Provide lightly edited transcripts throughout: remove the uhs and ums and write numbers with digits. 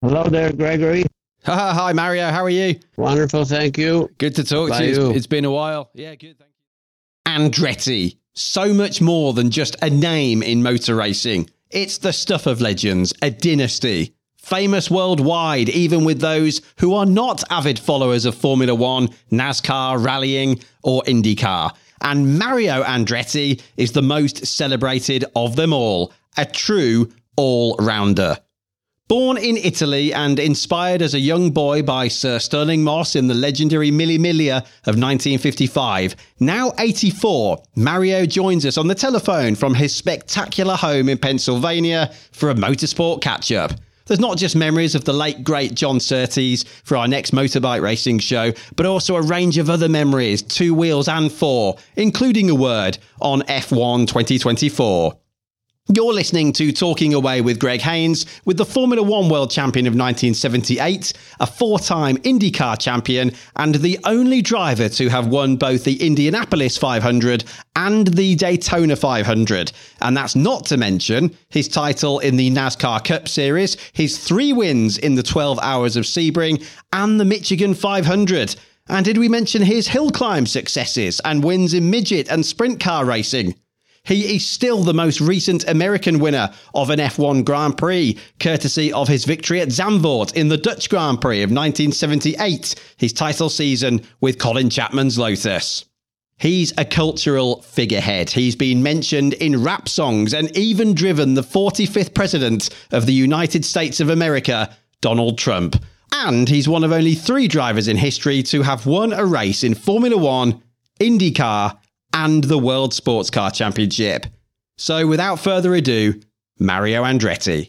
Hello there, Gregory. Hi, Mario. How are you? Wonderful, thank you. Good to talk to you. It's been a while. Yeah, good, thank you. Andretti. So much more than just a name in motor racing. It's the stuff of legends, a dynasty. Famous worldwide, even with those who are not avid followers of Formula One, NASCAR, rallying, or IndyCar. And Mario Andretti is the most celebrated of them all. A true all-rounder. Born in Italy and inspired as a young boy by Sir Stirling Moss in the legendary Mille Miglia of 1955, now 84, Mario joins us on the telephone from his spectacular home in Pennsylvania for a motorsport catch-up. There's not just memories of the late, great John Surtees for our next motorbike racing show, but also a range of other memories, 2 wheels and 4, including a word on F1 2024. You're listening to Talking Away with Greg Haynes, with the Formula One World Champion of 1978, a 4-time IndyCar champion, and the only driver to have won both the Indianapolis 500 and the Daytona 500. And that's not to mention his title in the NASCAR Cup Series, his 3 wins in the 12 Hours of Sebring, and the Michigan 500. And did we mention his hill climb successes and wins in midget and sprint car racing? He is still the most recent American winner of an F1 Grand Prix, courtesy of his victory at Zandvoort in the Dutch Grand Prix of 1978, his title season with Colin Chapman's Lotus. He's a cultural figurehead. He's been mentioned in rap songs and even driven the 45th president of the United States of America, Donald Trump. And he's one of only 3 drivers in history to have won a race in Formula One, IndyCar, and the World Sports Car Championship. So without further ado, Mario Andretti.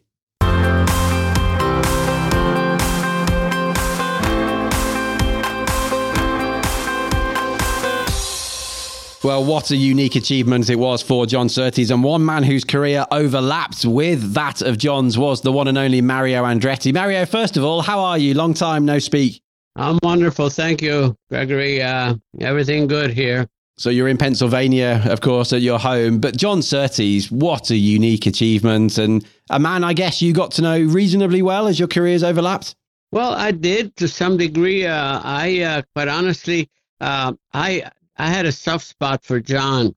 Well, what a unique achievement it was for John Surtees, and one man whose career overlapped with that of John's was the one and only Mario Andretti. Mario, first of all, how are you? Long time no speak. I'm wonderful, thank you, Gregory. Everything good here. So you're in Pennsylvania, of course, at your home. But John Surtees, what a unique achievement. And a man, I guess, you got to know reasonably well as your careers overlapped? Well, I did to some degree. I quite honestly, I had a soft spot for John.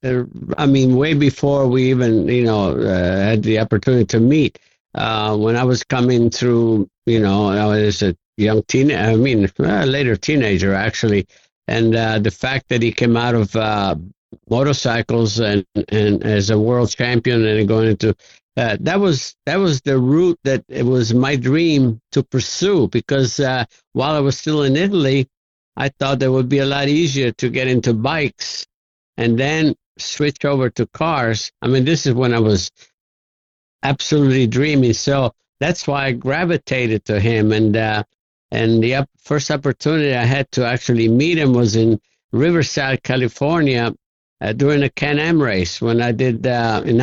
Way before we even, had the opportunity to meet. When I was coming through, I was a young later teenager, actually. And the fact that he came out of motorcycles and as a world champion and going into that was the route that it was my dream to pursue, because while I was still in Italy, I thought it would be a lot easier to get into bikes and then switch over to cars. This is when I was absolutely dreaming. So that's why I gravitated to him. And the first opportunity I had to actually meet him was in Riverside, California, during a Can-Am race when I did in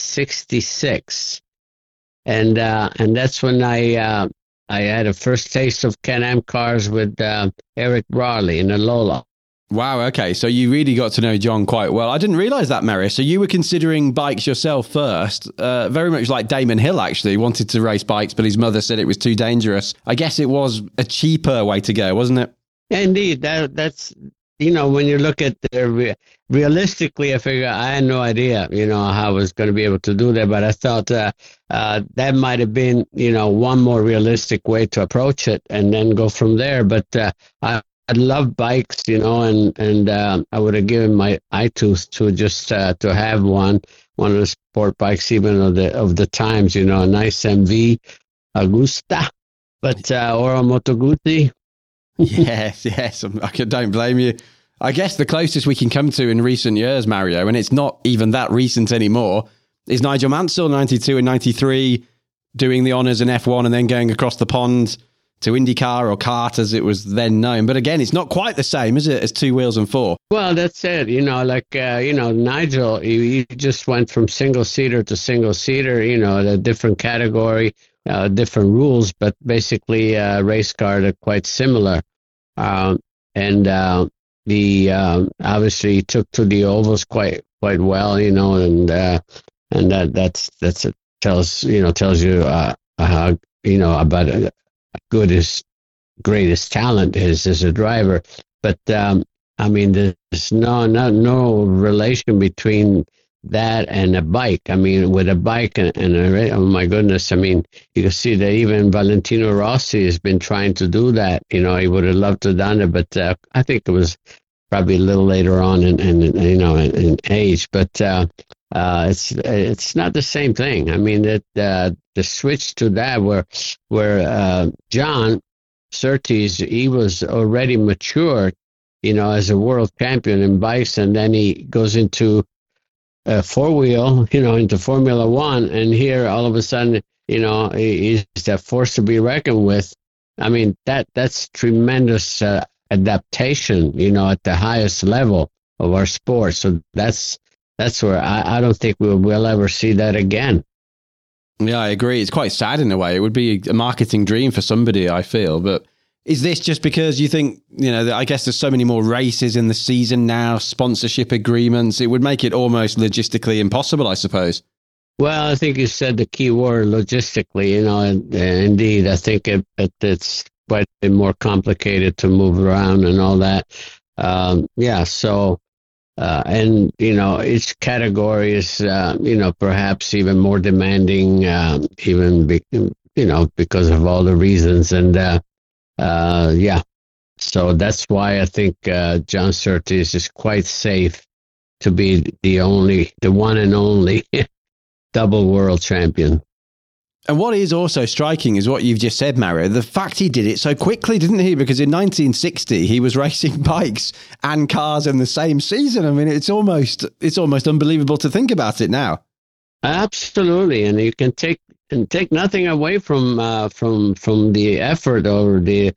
1966, and that's when I had a first taste of Can-Am cars with Eric Raleigh in a Lola. Wow, okay, so you really got to know John quite well. I didn't realise that, Mario. So you were considering bikes yourself first, very much like Damon Hill, actually, wanted to race bikes, but his mother said it was too dangerous. I guess it was a cheaper way to go, wasn't it? Yeah, indeed, that's, when you look at realistically, I figure I had no idea, how I was going to be able to do that, but I thought that might have been, one more realistic way to approach it and then go from there. But I love bikes, and I would have given my eye tooth to just to have one of the sport bikes, even of the times, a nice MV Agusta, but or a Moto Guzzi. Yes, I don't blame you. I guess the closest we can come to in recent years, Mario, and it's not even that recent anymore, is Nigel Mansell, 92 and 93, doing the honours in F1 and then going across the pond to IndyCar or kart as it was then known. But again, it's not quite the same, is it, as 2 wheels and 4? Well, that's it. Nigel, he just went from single-seater to single-seater, a different category, different rules, but basically race car are quite similar. The obviously took to the ovals quite well, and that tells you how about a good as greatest talent is as a driver. But I mean, there's no relation between that and a bike. I mean, with a bike oh my goodness, I mean, you can see that even Valentino Rossi has been trying to do that. He would have loved to have done it, but I think it was probably a little later on in age. But it's not the same thing. I mean, the switch to that where John Surtees, he was already mature, as a world champion in bikes, and then he goes into four-wheel, into Formula One, and here all of a sudden, he's a force to be reckoned with. I mean, that's tremendous adaptation, at the highest level of our sport. So that's where I don't think we'll ever see that again. Yeah, I agree. It's quite sad in a way. It would be a marketing dream for somebody, I feel. But is this just because you think, I guess there's so many more races in the season now, sponsorship agreements, it would make it almost logistically impossible, I suppose? Well, I think you said the key word, logistically, indeed. I think it's quite a bit more complicated to move around and all that. So, and, each category is, perhaps even more demanding, because of all the reasons. And, so that's why I think John Surtees is quite safe to be the one and only double world champion. And what is also striking is what you've just said, Mario. The fact he did it so quickly, didn't he? Because in 1960, he was racing bikes and cars in the same season. I mean, it's almost unbelievable to think about it now. Absolutely, and you can take nothing away from the effort or the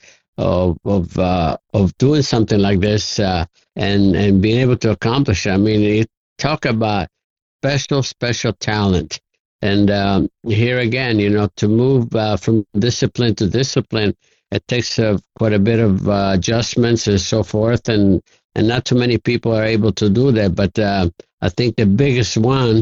of doing something like this and being able to accomplish it. I mean, you talk about special talent. And here again, to move from discipline to discipline, it takes quite a bit of adjustments and so forth, and not too many people are able to do that. But I think the biggest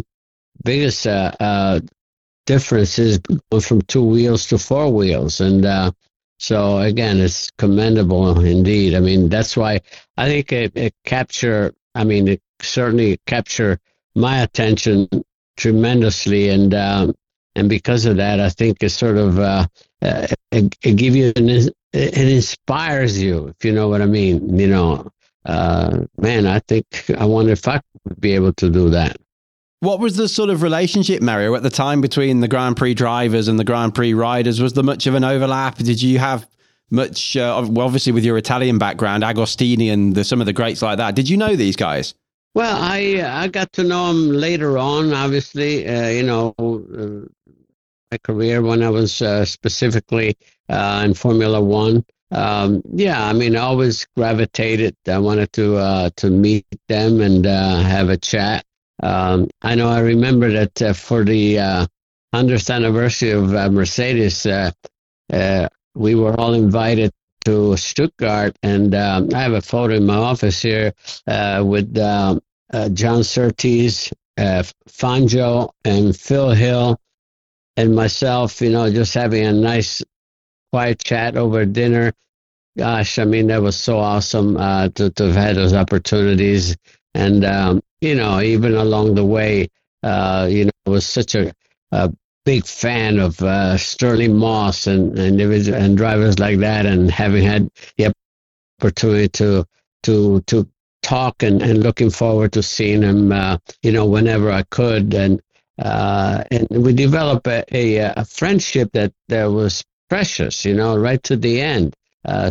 difference is going from two wheels to four wheels, and so again, it's commendable indeed. I mean, that's why I think it certainly captured my attention tremendously, and because of that, I think it sort of it give you it inspires you, if you know what I mean. Man, I wonder if I would be able to do that. What was the sort of relationship, Mario, at the time between the Grand Prix drivers and the Grand Prix riders? Was there much of an overlap? Did you have much? Obviously, with your Italian background, Agostini and some of the greats like that. Did you know these guys? Well, I got to know him later on, obviously, my career when I was specifically in Formula One. I always gravitated. I wanted to meet them and have a chat. I remember that for the 100th anniversary of Mercedes, we were all invited to Stuttgart, and I have a photo in my office here with John Surtees, Fangio, and Phil Hill, and myself, just having a nice, quiet chat over dinner. Gosh, I mean, that was so awesome to have had those opportunities. And, even along the way, I was such a big fan of Sterling Moss and drivers like that, and having had the opportunity to talk and looking forward to seeing him, whenever I could. And we developed a friendship that was precious, right to the end. I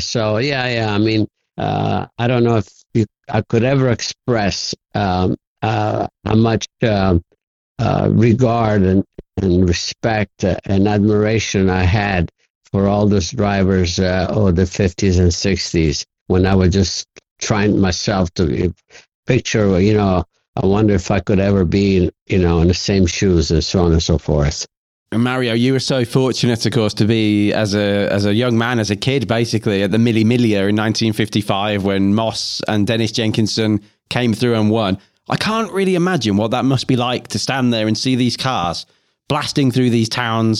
don't know if I could ever express how much regard and respect and admiration I had for all those drivers of the 50s and 60s, when I was just trying myself to picture, I wonder if I could ever be, in the same shoes, and so on and so forth. Mario, you were so fortunate, of course, to be as a young man, as a kid, basically at the Mille Miglia in 1955 when Moss and Dennis Jenkinson came through and won. I can't really imagine what that must be like to stand there and see these cars blasting through these towns,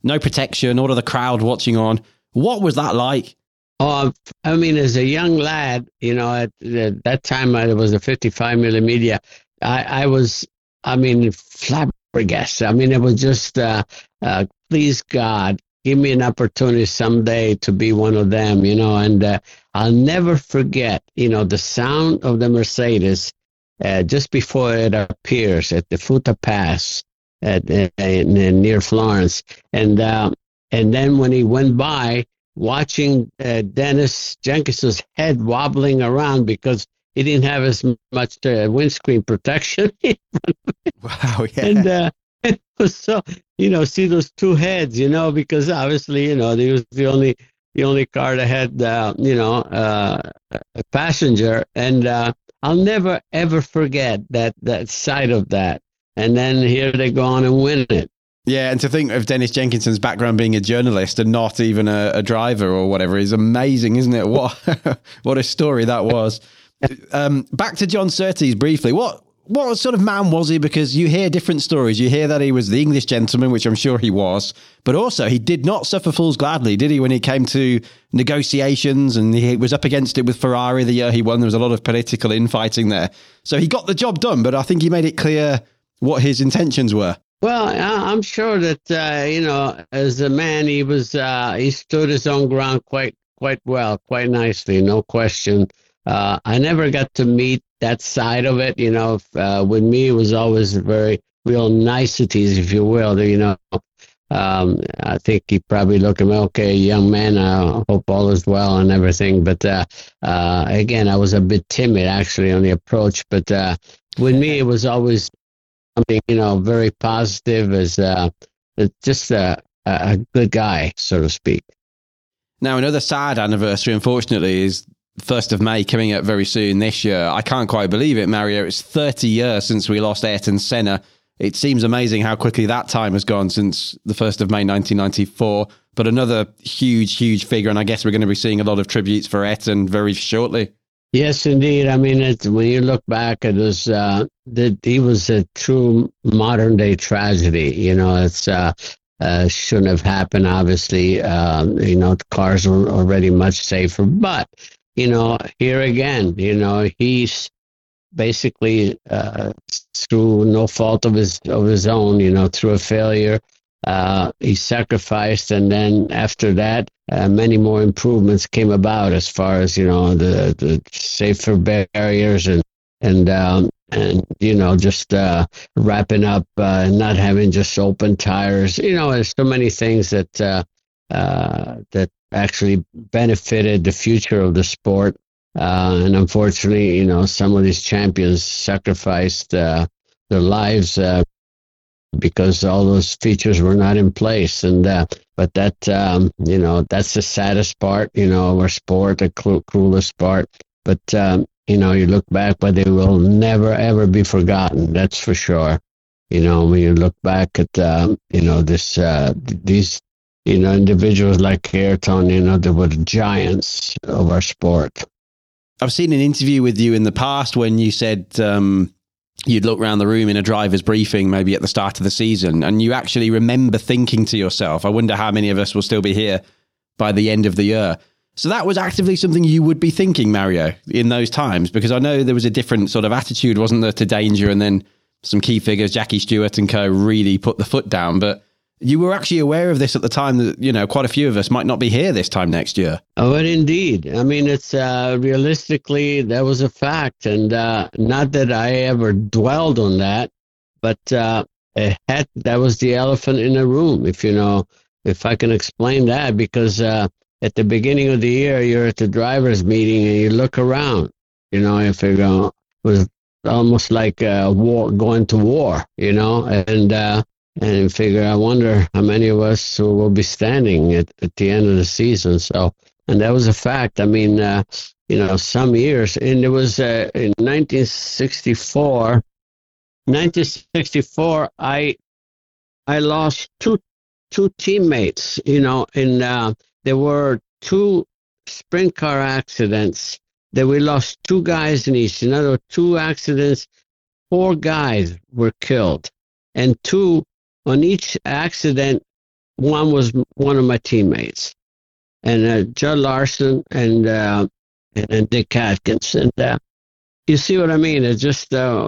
no protection, all of the crowd watching on. What was that like? Oh, I mean, as a young lad, at that time I was a 55 millimeter. I was, flabbergasted. I mean, it was just, please God, give me an opportunity someday to be one of them, and I'll never forget, the sound of the Mercedes just before it appears at the Futa Pass near Florence. And then when he went by, watching Dennis Jenkinson's head wobbling around because he didn't have as much windscreen protection. Wow, yeah. And it was so, see those two heads, because obviously, he was the only car that had, a passenger. And I'll never, ever forget that side of that. And then here they go on and win it. Yeah, and to think of Dennis Jenkinson's background being a journalist and not even a driver or whatever is amazing, isn't it? What a story that was. Back to John Surtees briefly. What sort of man was he? Because you hear different stories. You hear that he was the English gentleman, which I'm sure he was, but also he did not suffer fools gladly, did he, when he came to negotiations, and he was up against it with Ferrari the year he won. There was a lot of political infighting there. So he got the job done, but I think he made it clear what his intentions were. Well, I'm sure that, as a man, he stood his own ground quite well, quite nicely, no question. I never got to meet that side of it. With me, it was always very real niceties, if you will. I think he probably looked at me, okay, young man, I hope all is well and everything. But again, I was a bit timid, actually, on the approach. But with me, it was always something, very positive, as just a good guy, so to speak. Now, another sad anniversary, unfortunately, is 1st of May coming up very soon this year. I can't quite believe it, Mario. It's 30 years since we lost Ayrton Senna. It seems amazing how quickly that time has gone since the 1st of May 1994. But another huge, huge figure, and I guess we're going to be seeing a lot of tributes for Ayrton very shortly. Yes, indeed. I mean, when you look back, it was he was a true modern day tragedy. It's shouldn't have happened. Obviously, the cars were already much safer. But here again, he's basically through no fault of his own, through a failure. He sacrificed, and then after that, many more improvements came about as far as the safer barriers and just wrapping up, not having just open tires. There's so many things that actually benefited the future of the sport. And unfortunately, some of these champions sacrificed their lives because all those features were not in place. And but that that's the saddest part, of our sport, the cruelest part. But you look back, but they will never ever be forgotten. That's for sure. When you look back at these individuals like Ayrton, they were the giants of our sport. I've seen an interview with you in the past when you said you'd look around the room in a driver's briefing, maybe at the start of the season, and you actually remember thinking to yourself, I wonder how many of us will still be here by the end of the year. So that was actively something you would be thinking, Mario, in those times, because I know there was a different sort of attitude, wasn't there, to danger, and then some key figures, Jackie Stewart and co, really put the foot down. But you were actually aware of this at the time that, quite a few of us might not be here this time next year. Oh, but indeed. I mean, it's realistically, that was a fact. And not that I ever dwelled on that, but that was the elephant in the room, if I can explain that, because at the beginning of the year, you're at the driver's meeting and you look around, you figure it was almost like war, going to war, and figure, I wonder how many of us will be standing at the end of the season. So, and that was a fact. I mean, some years, and it was in 1964, I lost two teammates, and there were two sprint car accidents that we lost two guys in each. In other words, two accidents, 4 guys were killed, and 2 on each accident, one was one of my teammates, and Judd Larson and Dick Atkins, and you see what I mean? It just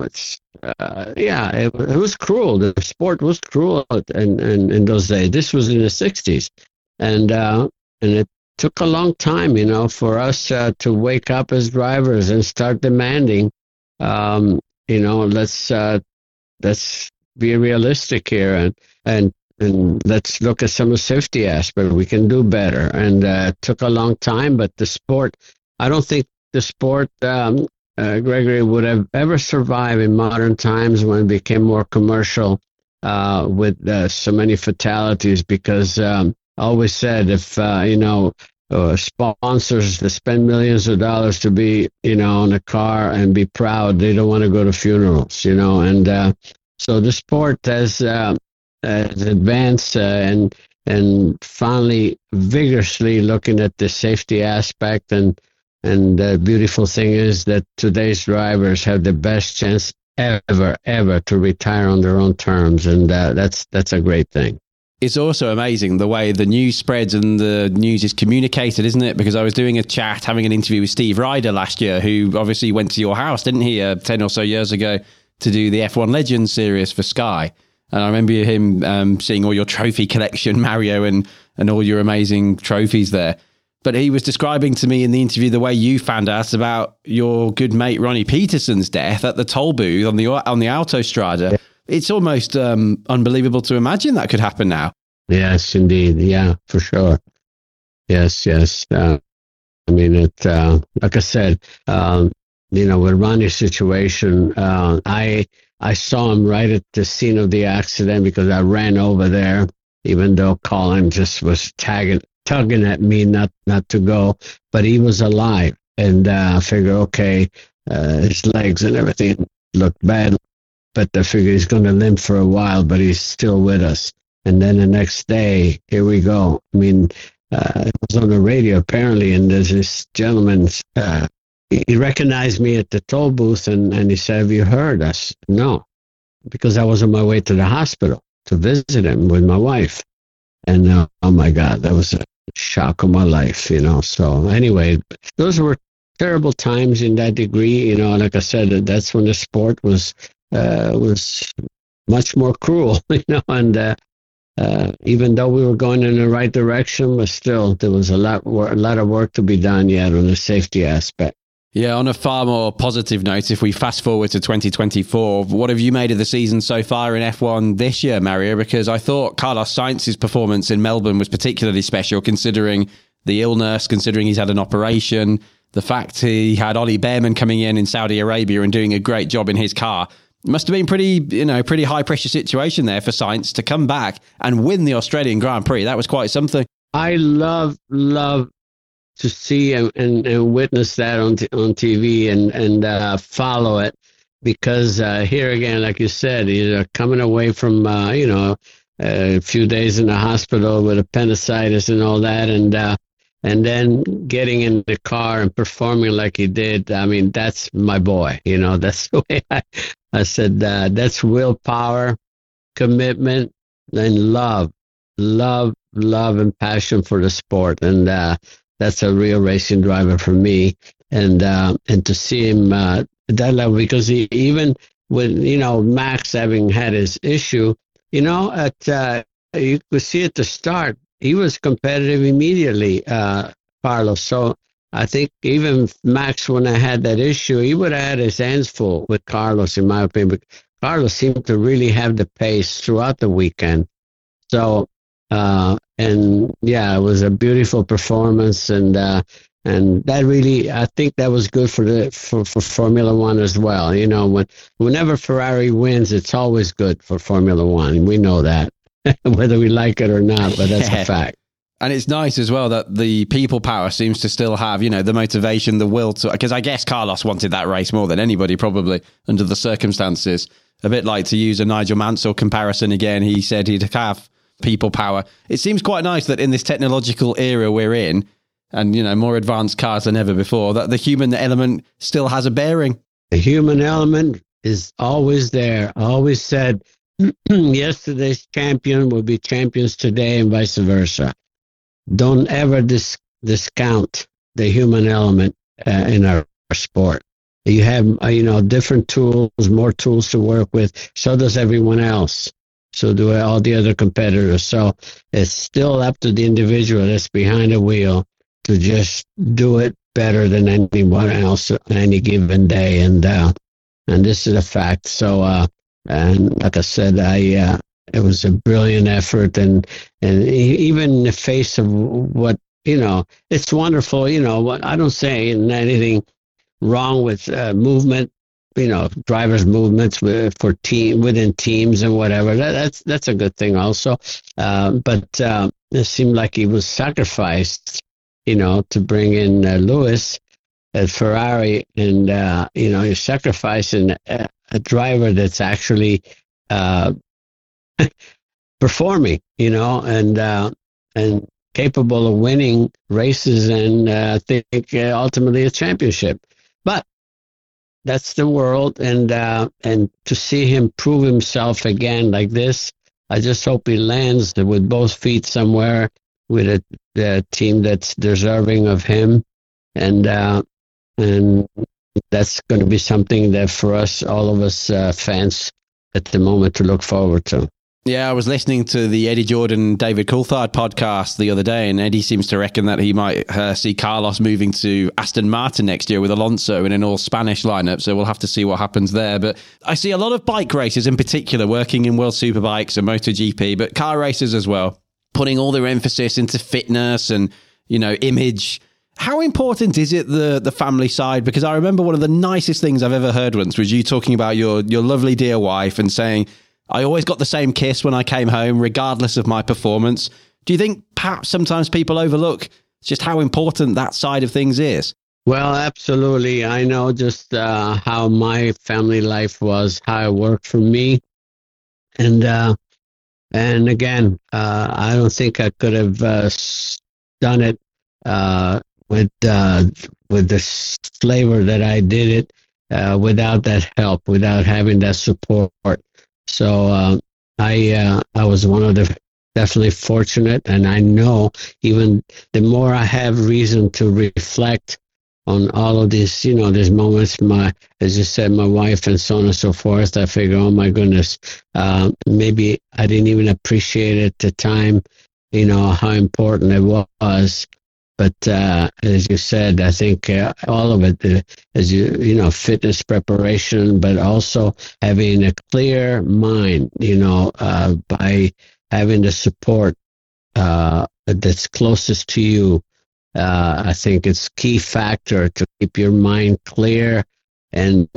it was cruel. The sport was cruel in those days. This was in the '60s, and it took a long time, for us to wake up as drivers and start demanding. Let's be realistic here and let's look at some of the safety aspects. We can do better. And it took a long time, but the sport, I don't think the sport, Gregory, would have ever survived in modern times when it became more commercial with so many fatalities, because I always said if, sponsors that spend millions of dollars to be, on a car and be proud, they don't want to go to funerals, and so the sport has advanced and finally vigorously looking at the safety aspect, and the beautiful thing is that today's drivers have the best chance ever to retire on their own terms, and that's a great thing. It's also amazing the way the news spreads and the news is communicated, isn't it? Because I was doing a chat, having an interview with Steve Ryder last year, who obviously went to your house, didn't he, 10 or so years ago to do the F1 Legends series for Sky. And I remember him seeing all your trophy collection, Mario, and all your amazing trophies there. But he was describing to me in the interview the way you found out about your good mate Ronnie Peterson's death at the toll booth on the Autostrada. Yeah. It's almost unbelievable to imagine that could happen now. Yes, indeed. Yeah, for sure. Yes. Like I said, with Ronnie's situation, I saw him right at the scene of the accident because I ran over there, even though Colin just was tugging at me not to go, but he was alive. And I figured, okay, his legs and everything looked bad, but I figured he's going to limp for a while, but he's still with us. And then the next day, here we go. It was on the radio apparently, and there's this gentleman, he recognized me at the toll booth, and he said, "Have you heard us?" No, because I was on my way to the hospital to visit him with my wife. And oh my God, that was a shock of my life, So anyway, those were terrible times in that degree, like I said, that's when the sport was much more cruel, and even though we were going in the right direction, but still there was a lot of work to be done yet on the safety aspect. Yeah, on a far more positive note, if we fast forward to 2024, what have you made of the season so far in F1 this year, Mario? Because I thought Carlos Sainz's performance in Melbourne was particularly special, considering the illness, considering he's had an operation, the fact he had Ollie Bearman coming in Saudi Arabia and doing a great job in his car. It must have been pretty high pressure situation there for Sainz to come back and win the Australian Grand Prix. That was quite something. I love to see and witness that on TV and follow it, because here again, like you said, coming away from a few days in the hospital with appendicitis and all that, and then getting in the car and performing like he did. That's my boy. That's the way I said that's willpower, commitment, and love and passion for the sport, and that's a real racing driver for me. And to see him that level, because he, even with Max having had his issue, you could see at the start he was competitive immediately, Carlos. So I think even Max, when I had that issue, he would have had his hands full with Carlos, in my opinion. But Carlos seemed to really have the pace throughout the weekend. So, it was a beautiful performance, and that really, I think that was good for Formula One as well. Whenever Ferrari wins, it's always good for Formula One. We know that, whether we like it or not, but that's a fact. And it's nice as well that the people power seems to still have, the motivation, the will to, because I guess Carlos wanted that race more than anybody probably under the circumstances. A bit like, to use a Nigel Mansell comparison again, he said he'd have people power. It seems quite nice that in this technological era we're in, and more advanced cars than ever before, that the human element still has a bearing. The human element is always there. I always said Yesterday's champion will be champions today and vice versa. Don't ever discount the human element in our sport. You have, different tools, more tools to work with. So does everyone else. So do all the other competitors. So it's still up to the individual that's behind the wheel to just do it better than anyone else on any given day. And this is a fact. So, and like I said, it was a brilliant effort, and even in the face of what, it's wonderful. I don't say anything wrong with movement, drivers' movements within teams and whatever. That's a good thing also. But it seemed like he was sacrificed, to bring in Lewis at Ferrari, and you're sacrificing a driver that's actually performing, and capable of winning races, and I think ultimately a championship. But that's the world, and to see him prove himself again like this, I just hope he lands with both feet somewhere with a team that's deserving of him, and that's going to be something that for us, all of us fans at the moment, to look forward to. Yeah, I was listening to the Eddie Jordan, David Coulthard podcast the other day, and Eddie seems to reckon that he might see Carlos moving to Aston Martin next year with Alonso in an all-Spanish lineup, so we'll have to see what happens there. But I see a lot of bike racers in particular working in World Superbikes and MotoGP, but car racers as well, putting all their emphasis into fitness and, image. How important is it, the family side? Because I remember one of the nicest things I've ever heard once was you talking about your lovely dear wife and saying, I always got the same kiss when I came home, regardless of my performance. Do you think perhaps sometimes people overlook just how important that side of things is? Well, absolutely. I know just how my family life was, how it worked for me. And again, I don't think I could have done it with the flavor that I did it without that help, without having that support. So I was one of the definitely fortunate, and I know even the more I have reason to reflect on all of these, these moments, as you said, my wife and so on and so forth, I figure, oh my goodness, maybe I didn't even appreciate it at the time, how important it was. But as you said, I think all of it, fitness preparation, but also having a clear mind, by having the support that's closest to you. I think it's key factor to keep your mind clear and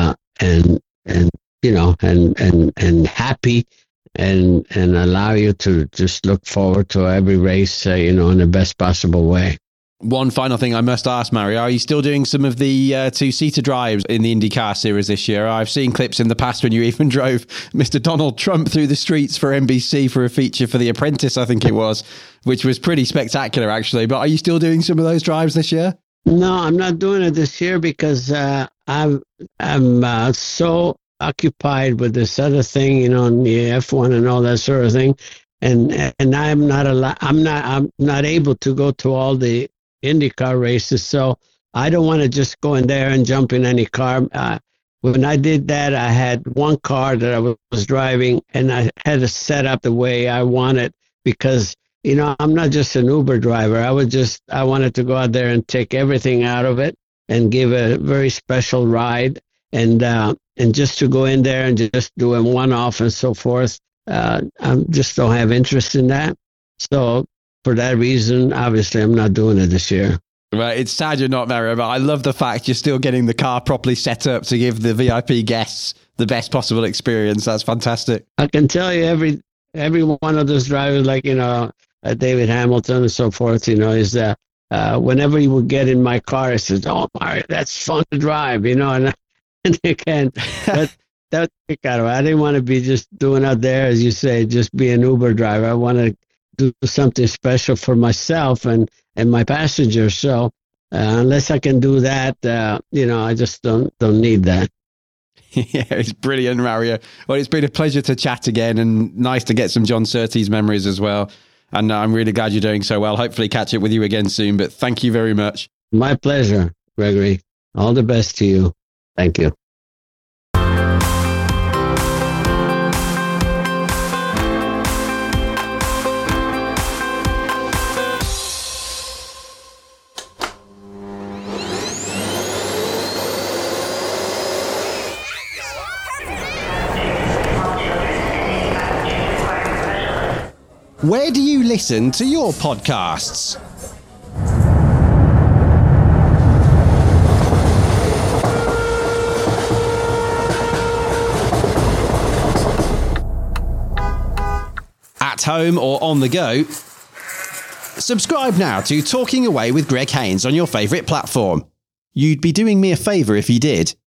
happy, and allow you to just look forward to every race, in the best possible way. One final thing I must ask, Mario, are you still doing some of the two-seater drives in the IndyCar series this year? I've seen clips in the past when you even drove Mr. Donald Trump through the streets for NBC for a feature for The Apprentice, I think it was, which was pretty spectacular, actually. But are you still doing some of those drives this year? No, I'm not doing it this year because I'm so occupied with this other thing, the F1 and all that sort of thing, and I'm not able to go to all the IndyCar races, so I don't want to just go in there and jump in any car. When I did that, I had one car that I was driving, and I had to set up the way I wanted because, I'm not just an Uber driver. I wanted to go out there and take everything out of it and give a very special ride, and just to go in there and just do a one-off and so forth. I just don't have interest in that. So for that reason, obviously, I'm not doing it this year. Right, it's sad you're not, Mario, but I love the fact you're still getting the car properly set up to give the VIP guests the best possible experience. That's fantastic. I can tell you every one of those drivers, like, David Hamilton and so forth, is that whenever he would get in my car, he says, oh, Mario, that's fun to drive, and again, that I didn't want to be just doing out there, as you say, just be an Uber driver. I want to do something special for myself and my passengers. So unless I can do that, I just don't need that. Yeah, it's brilliant, Mario. Well, it's been a pleasure to chat again, and nice to get some John Surtees memories as well. And I'm really glad you're doing so well. Hopefully catch up with you again soon, but thank you very much. My pleasure, Gregory. All the best to you. Thank you. Where do you listen to your podcasts? At home or on the go? Subscribe now to Talking Away with Greg Haynes on your favourite platform. You'd be doing me a favour if you did.